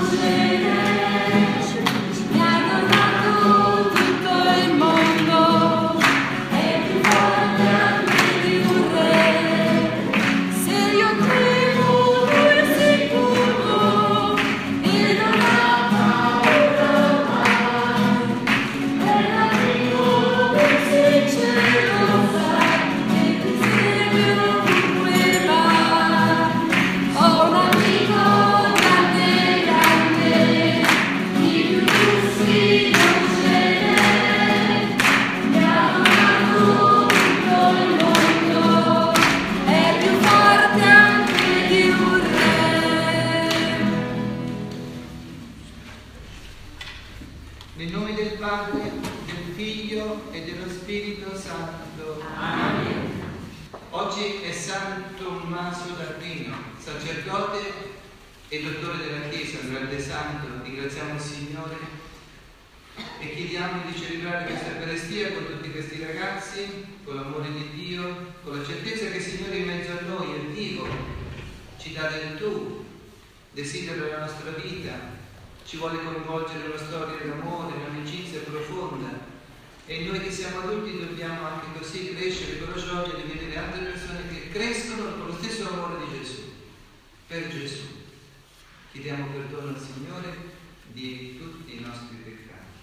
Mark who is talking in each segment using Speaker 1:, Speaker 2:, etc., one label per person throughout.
Speaker 1: Nel nome del Padre, del Figlio e dello Spirito Santo.
Speaker 2: Amen.
Speaker 1: Oggi è San Tommaso d'Aquino, sacerdote e dottore della Chiesa, un grande santo. Ringraziamo il Signore e chiediamo di celebrare questa Eucaristia con tutti questi ragazzi, con l'amore di Dio, con la certezza che il Signore in mezzo a noi è vivo, ci dà del tu, desidera la nostra vita, ci vuole coinvolgere in una storia d'amore, un'amicizia profonda, e noi che siamo adulti dobbiamo anche così crescere con la gioia di vedere altre persone che crescono con lo stesso amore di Gesù, per Gesù. Chiediamo perdono al Signore di tutti i nostri peccati.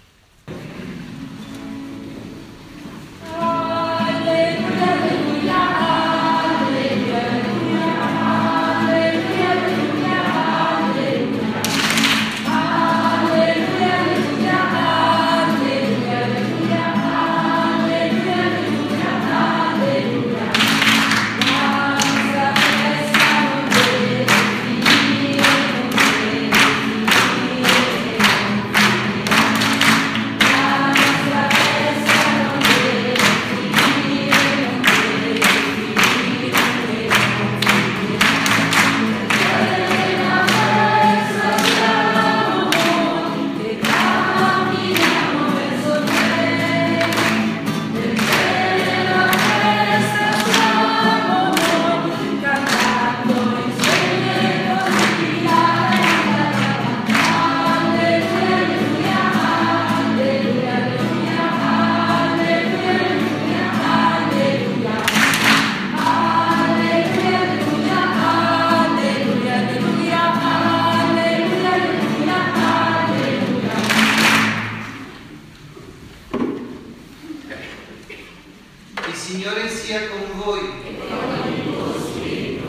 Speaker 1: Signore sia con voi.
Speaker 2: E con il tuo spirito.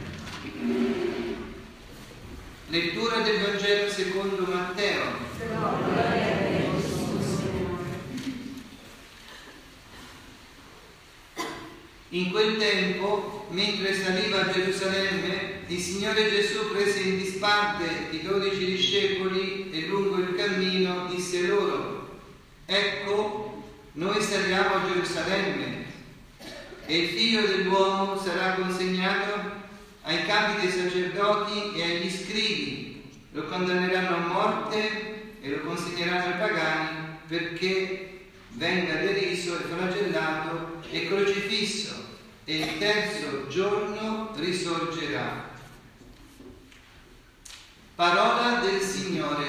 Speaker 1: Lettura del Vangelo secondo Matteo.
Speaker 2: Gloria a te, Signore.
Speaker 1: In quel tempo, mentre saliva a Gerusalemme, il Signore Gesù prese in disparte i 12 discepoli e lungo il cammino disse loro: Ecco, noi saliamo a Gerusalemme e il Figlio dell'uomo sarà consegnato ai capi dei sacerdoti e agli scribi, lo condanneranno a morte e lo consegneranno ai pagani perché venga deriso e flagellato e crocifisso, e il terzo giorno risorgerà. Parola del Signore.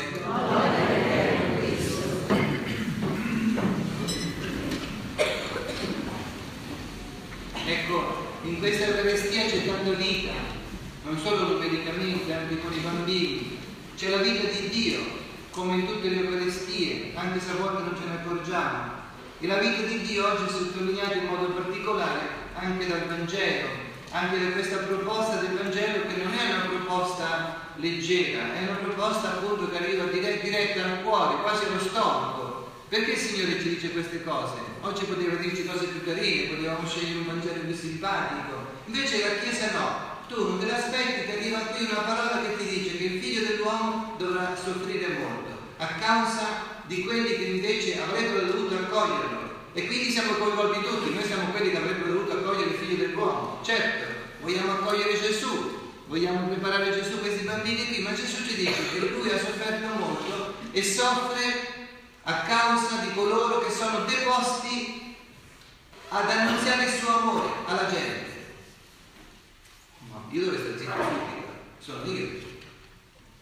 Speaker 1: Ecco, in questa Eucaristia c'è tanta vita, non solo numericamente, anche con i bambini. C'è la vita di Dio, come in tutte le Eucaristie, anche se a volte non ce ne accorgiamo. E la vita di Dio oggi è sottolineata in modo particolare anche dal Vangelo, anche da questa proposta del Vangelo, che non è una proposta leggera, è una proposta appunto che arriva diretta al cuore, quasi allo stomaco. Perché il Signore ci dice queste cose? Oggi poteva dirci cose più carine, potevamo scegliere un Vangelo più simpatico, invece la Chiesa no. Tu non te l'aspetti che arriva qui una parola che ti dice che il Figlio dell'uomo dovrà soffrire molto a causa di quelli che invece avrebbero dovuto accoglierlo. E quindi siamo coinvolti tutti, noi siamo quelli che avrebbero dovuto accogliere il Figlio dell'uomo. Certo, vogliamo accogliere Gesù, vogliamo preparare Gesù questi bambini qui, ma Gesù ci dice che lui ha sofferto molto e soffre a causa di coloro che sono deposti ad annunziare il suo amore alla gente. Ma io dovrei stare zitto subito, sono io.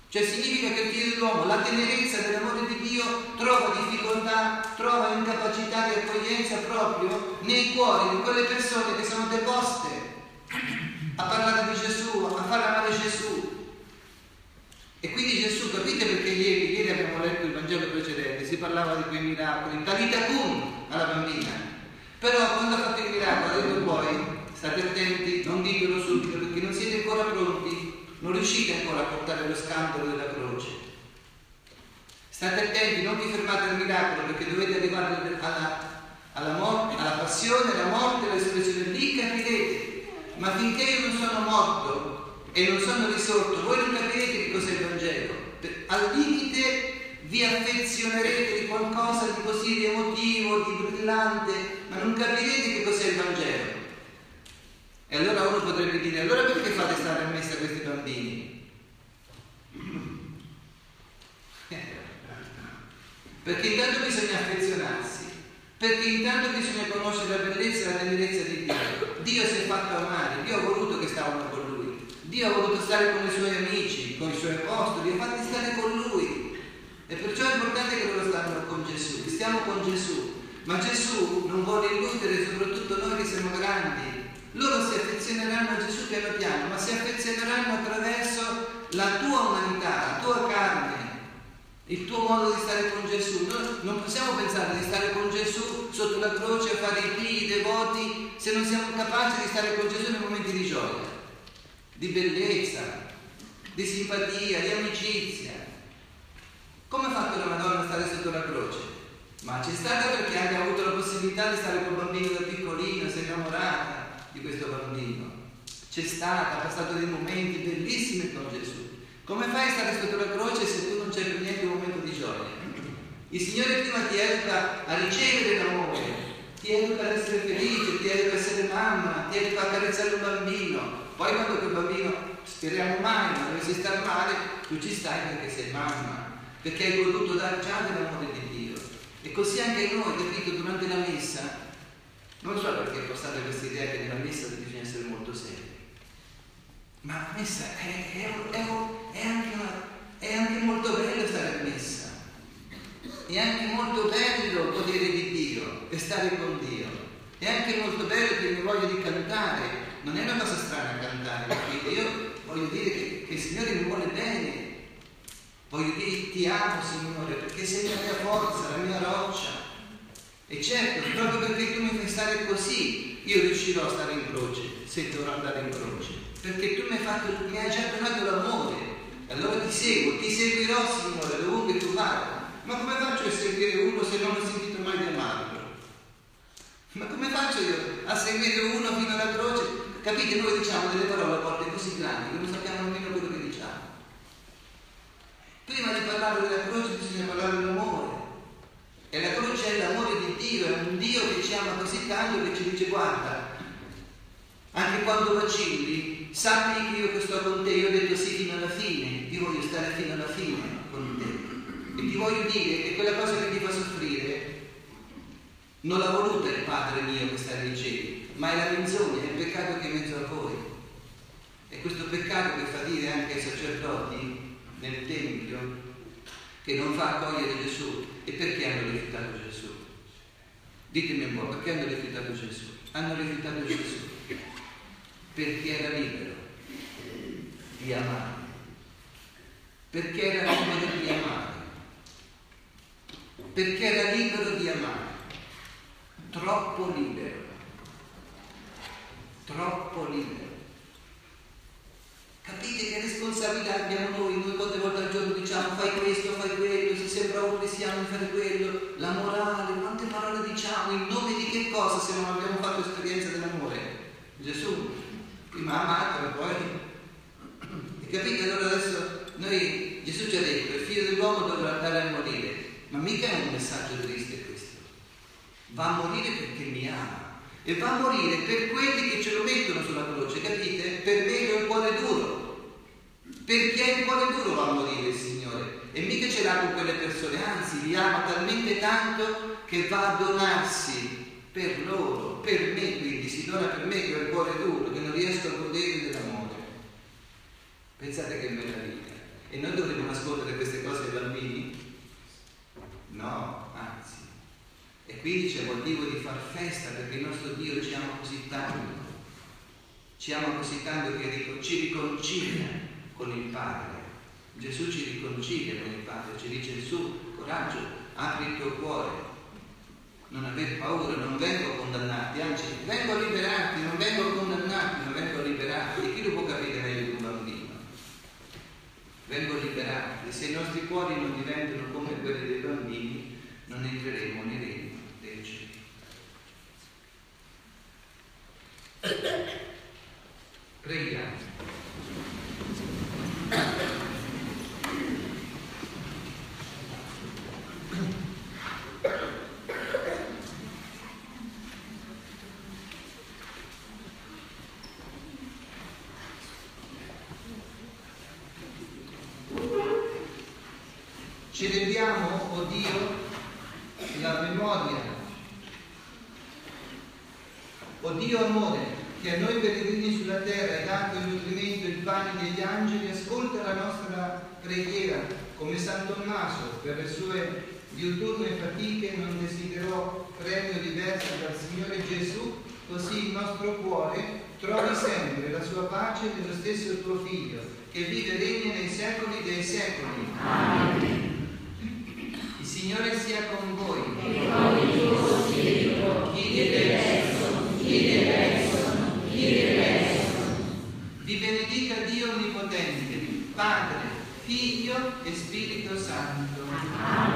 Speaker 1: Cioè significa che il figlio dell'uomo, la tenerezza dell'amore di Dio, trova difficoltà, trova incapacità di accoglienza proprio nei cuori di quelle persone che sono deposte a parlare di Gesù, a far amare Gesù. E quindi Gesù, capite perché ieri abbiamo letto il Vangelo precedente, si parlava di quei miracoli, Talita cum alla bambina. Però quando ha fatto il miracolo ha detto poi, state attenti, non ditelo subito perché non siete ancora pronti. Non riuscite ancora a portare lo scandalo della croce. State attenti, non vi fermate al miracolo perché dovete arrivare alla morte, alla passione, alla morte, alla risurrezione. Lì capirete. Ma finché io non sono morto e non sono risorto, voi non capirete che cos'è il Vangelo. Al limite vi affezionerete di qualcosa di così emotivo, di brillante, ma non capirete che cos'è il Vangelo. E allora uno potrebbe dire, allora perché fate stare a messa questi bambini? Perché intanto bisogna affezionarsi, perché intanto bisogna conoscere la bellezza e la tenerezza di Dio. Dio si è fatto amare, Dio ha voluto che stavano con Lui, Dio ha voluto stare con i Suoi amici, con i Suoi apostoli, li ha fatti stare con Lui. E perciò è importante che loro stanno con Gesù, che stiamo con Gesù. Ma Gesù non vuole illudere soprattutto noi che siamo grandi. Loro si affezioneranno a Gesù piano piano, ma si affezioneranno attraverso la tua umanità, la tua carne, il tuo modo di stare con Gesù. Noi non possiamo pensare di stare con Gesù sotto la croce a fare i pii, i devoti, se non siamo capaci di stare con Gesù nei momenti di gioia, di bellezza, di simpatia, di amicizia. Come ha fatto la Madonna a stare sotto la croce? Ma c'è stata perché anche ha avuto la possibilità di stare col bambino da piccolino, si è innamorata di questo bambino. C'è stata, ha passato dei momenti bellissimi con Gesù. Come fai a stare sotto la croce se tu non c'è per niente un momento di gioia? Il Signore prima ti educa a ricevere l'amore, ti educa ad essere felice, ti educa a essere mamma, ti educa a accarezzare un bambino. Poi quando quel bambino, speriamo mai, ma dovesse star male, tu ci stai perché sei mamma, perché hai voluto dare già dell'amore di Dio. E così anche noi, capito, durante la messa, non so perché portate questa idea che nella messa bisogna essere molto seri, ma la messa è anche molto bello stare a messa, è anche molto bello godere di Dio e stare con Dio, è anche molto bello che mi voglia di cantare, non è una cosa strana cantare, perché io voglio dire che il Signore mi vuole bene, voglio dire ti amo Signore perché sei la mia forza, la mia roccia. E certo, proprio perché tu mi fai stare così, io riuscirò a stare in croce, se dovrò andare in croce. Perché tu mi hai già donato l'amore. Allora ti seguirò, Signore, dovunque tu vada. Ma come faccio a seguire uno se non ho sentito mai di amarlo? Ma come faccio io a seguire uno fino alla croce? Capite, noi diciamo delle parole a volte così grandi che non sappiamo nemmeno quello che diciamo. Prima di parlare della croce bisogna parlare dell'amore. E la croce è l'amore di Dio, è un Dio che ci ama così tanto che ci dice guarda, anche quando vacilli, sappi che io che sto con te, io ho detto sì fino alla fine, io voglio stare fino alla fine con te. E ti voglio dire che quella cosa che ti fa soffrire non l'ha voluta il Padre mio che sta nei cieli, ma è la menzogna, è il peccato che è in mezzo a voi. E questo peccato che fa dire anche ai sacerdoti nel Tempio che non fa accogliere Gesù. E perché hanno rifiutato Gesù? Ditemi un po', perché hanno rifiutato Gesù? Hanno rifiutato Gesù perché era libero di amare, perché era libero di amare, perché era libero di amare, troppo libero, troppo libero. Capite che responsabilità abbiamo noi quante volte al giorno diciamo fai questo, fai quello, se sembra un cristiano di fare quello, la morale, quante parole diciamo, in nome di che cosa se non abbiamo fatto esperienza dell'amore? Gesù, prima amato e poi... E capite, allora adesso noi, Gesù ci ha detto, il figlio dell'uomo dovrà andare a morire, ma mica è un messaggio triste questo, va a morire perché mi ama. E va a morire per quelli che ce lo mettono sulla croce, capite? Per me è un cuore duro. Perché il cuore duro va a morire il Signore. E mica ce l'ha con quelle persone, anzi li ama talmente tanto che va a donarsi per loro, per me quindi, si dona per me che ho il cuore duro, che non riesco a godere dell'amore. Pensate che meraviglia. E noi dovremmo nascondere queste cose ai bambini? No, anzi. E quindi c'è motivo di far festa, perché il nostro Dio ci ama così tanto. Ci ama così tanto che ci riconcilia con il Padre. Gesù ci riconcilia con il Padre, ci dice: su, coraggio, apri il tuo cuore, non aver paura, non vengo a condannarti, anzi vengo a liberarti, non vengo a condannarti, ma vengo a liberarti. E chi lo può capire meglio di un bambino? Vengo a liberarti. Se i nostri cuori non diventano come quelli dei bambini, non entreremo nei regni dei cieli. Preghiamo. Ci rendiamo, oh Dio, la memoria, oh Dio amore, che a noi pellegrini sulla terra hai dato il nutrimento e il pane degli angeli. Ascolta la nostra preghiera, come San Tommaso per le sue diuturne fatiche non desiderò premio diverso dal Signore Gesù, così il nostro cuore trovi sempre la sua pace nello stesso tuo Figlio, che vive e regna nei secoli dei secoli.
Speaker 2: Amen.
Speaker 1: Il Signore sia con voi.
Speaker 2: E con il tuo spirito.
Speaker 1: Vi benedica Dio Onnipotente, Padre, Figlio e Spirito Santo.
Speaker 2: Amen.